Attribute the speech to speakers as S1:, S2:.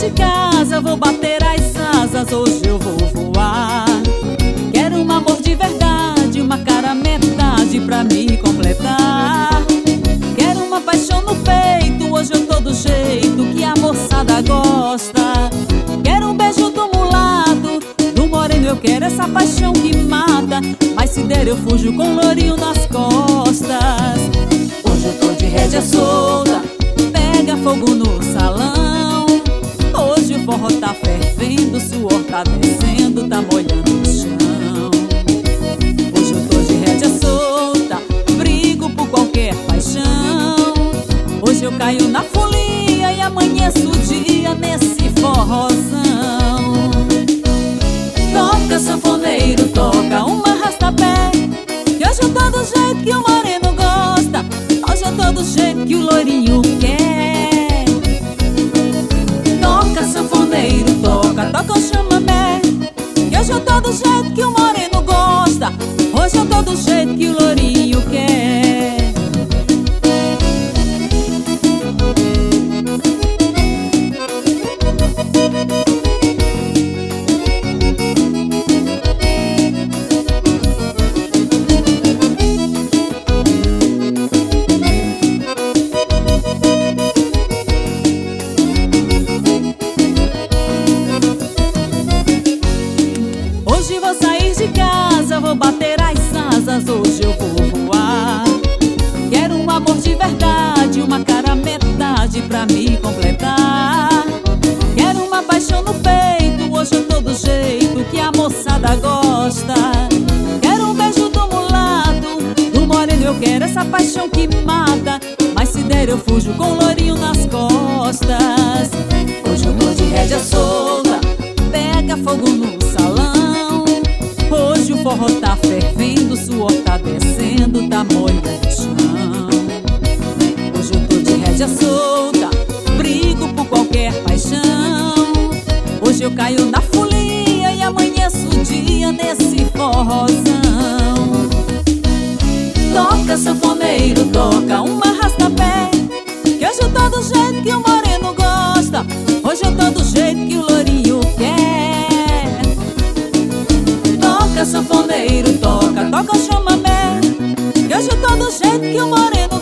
S1: de casa, vou bater as asas, hoje eu vou voar. Quero um amor de verdade, uma cara metade pra me completar. Quero uma paixão no peito, hoje eu tô do jeito que a moçada gosta. Quero um beijo do mulado, do moreno eu quero essa paixão que mata. Mas se der eu fujo com lourinho nas costas. Hoje eu tô de rédea solta, pega fogo no salão. Hoje o forró tá fervendo, o suor tá descendo, tá molhando o chão. Hoje eu tô de rédea solta, brigo por qualquer paixão. Hoje eu caio na folia e amanheço o dia nesse forrozão. Toca, sanfoneiro, toca uma arrasta-pé, que hoje eu tô do jeito que o moreno gosta. Hoje eu tô do jeito que o loirinho quer. Toca, sanfoneiro, toca, toca o chamamé, que hoje eu tô do jeito que o moreno gosta. Hoje eu tô do jeito que o loirinho quer. Hoje vou sair de casa, vou bater as asas, hoje eu vou voar. Quero um amor de verdade, uma cara metade pra me completar. Quero uma paixão no peito, hoje eu tô do jeito que a moçada gosta. Quero um beijo do mulado, do moreno eu quero essa paixão que mata. Mas se der eu fujo com lourinho nas costas. Hoje eu tô de rédea solta, pega fogo no salão. Hoje o forró tá fervendo, o suor tá descendo, tá molhando o chão. Hoje eu tô de rédea solta, brigo por qualquer paixão. Hoje eu caio na folia e amanheço o dia nesse forrozão. Toca, sanfoneiro, toca uma arrasta-pé, que hoje eu tô do jeito que o moreno gosta. Hoje eu tô do jeito que o lourinho quer. Toca, sanfoneiro, toca, toca o chamamé, que hoje eu tô do jeito que o moreno